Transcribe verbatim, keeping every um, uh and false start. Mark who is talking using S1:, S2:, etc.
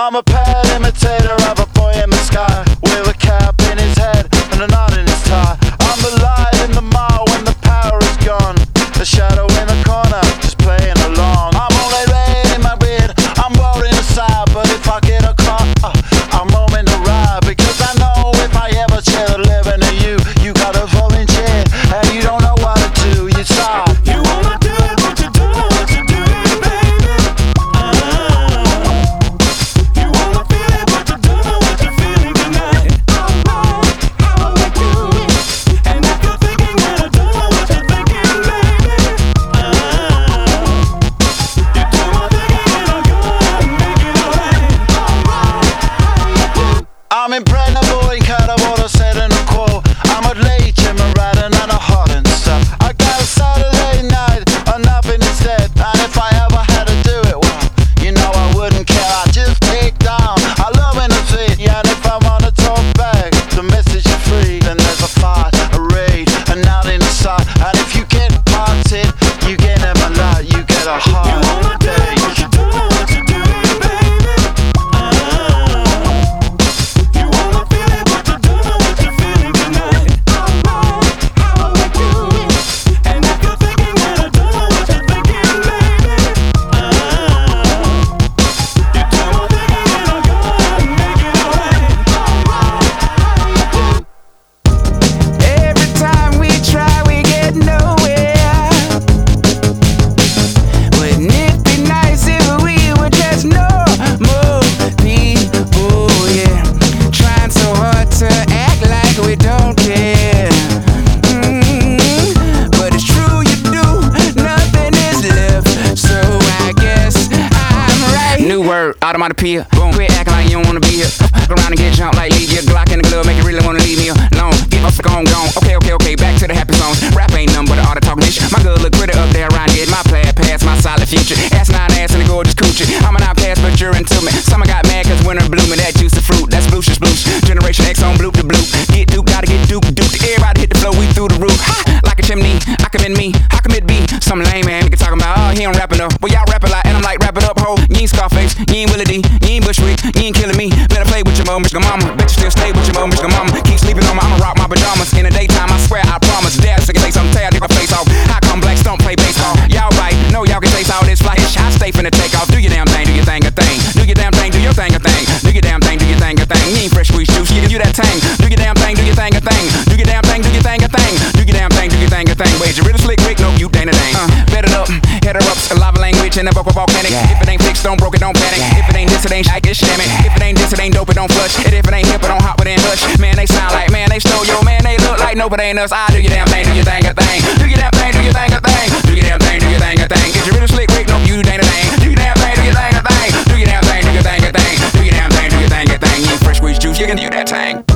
S1: I'm a pale imitator of a boy in the sky, with a cap in his head and a knot in his tie. I'm the light in the mall when the power is gone, the shadow in the corner, just playing along. I'm only red in my beard, I'm rolling aside, but if I get a car, uh, I'm roaming to ride, because I know if I ever share the living to you, you gotta volunteer, and you don't know what to do, you stop.
S2: You wanna do it, but you don't know what you're doing, baby. Uh, you wanna feel it, but you don't know what you're feeling tonight. Alright, how I like you. And if you're thinking that I don't know what you're thinking, baby. Uh, you do my thinking and I'm gonna make it alright. Alright, how I like you.
S1: I'm impregnable, incredible, said in a quote. I'm a late Jim Radin and a hot and stuff. I got a Saturday night, or nothing instead. And if I ever had to do it, well, you know I wouldn't care. I just take down. I love in the city, and if I wanna talk back, the message is free. Then there's a fight, a raid, and out in the side. And if you get parted, you get never light, you get a
S2: You
S1: heart.
S2: wanna do it, but you don't know what you're doing, baby. Uh, you wanna feel it, but you don't know what you're feeling tonight. Alright, how I like you. And if you're thinking that I don't know what you're thinking, baby. Uh, you do my thinking and I'm gonna make it alright. Alright, how I like you.
S3: Every time we try, we get nowhere. Wouldn't it be nice if we were just normal people? Yeah, trying so hard to act like we don't care. Mm, but it's true, you do. Nothing is left, so I guess I'm right. New word, automatopoeia. Boom, quit acting like you don't wanna be here. Fuck around and get jumped like leave your Glock in the glove, make you really wanna leave me alone. Get my fuck on, gone. Okay, okay, okay, back to the happy songs. Rap ain't nothing but an art of talking shit. My good look pretty up there around here. My plaid past, my solid future. Ass nine ass and a gorgeous coochie. I'm an outcast, but you're into me. Summer got mad cause winter blooming. That juice of fruit, that's blucious blues. Generation X on bloop to bloop. Get duke, gotta get duke, duke. Everybody hit the flow, we through the roof. Ha! Like a chimney, I commend me. How come it be? Some lame man, nigga talking about, oh, he don't rap enough. Well, y'all rap a lot, and I'm like, wrap it up, ho. You ain't Scarface, you ain't Willie D, you ain't Bushwick, you ain't killing me. Better play with your mom, Michigan mama. Bet you still stay with your mom, Michigan mama. Keep sleeping on me, I'ma rock my pajamas. In the daytime, I swear, I promise. Dad, sick of lace, I'm tired, take my face off. How come blacks don't play baseball? Y'all right, no, y'all can taste all this fly. I stay finna take off. Do your damn thing, do your thing, a thing. Do your damn thing, do your thing, a thing. Do your damn thing, do your thing, a thing. You ain't fresh squeeze juice, you you that tang. Do your damn thing, do your thing, a thing. Do your damn thing, do your thing, a thing. Do your damn thing, do your thing, a thing. Wait, you really slick, Rick? No, you ain't a dang. Uh, bet it up, head her up, lava language and a vocal volcanic. If it ain't fixed, don't broke it, don't panic. If it ain't this, it ain't shit, it's shammy. If it ain't this, it ain't dope, it don't flush. And if it ain't hip, it don't hop, it ain't hush. Man, they sound like, man, they stole yo, man, they look like no, but ain't us. I do your damn thing, do your thing, a thing. Do your damn thing, do your thing, a thing. Do your damn thing, do your thing, a thing. Is you really slick, Rick? No, you ain't a dang. Do your damn thing, do your thing, a thing. Do your damn thing, do your thing, a thing. Do your damn thing, do your thing, a thing. You ain't fresh squeeze juice, you can do that thing.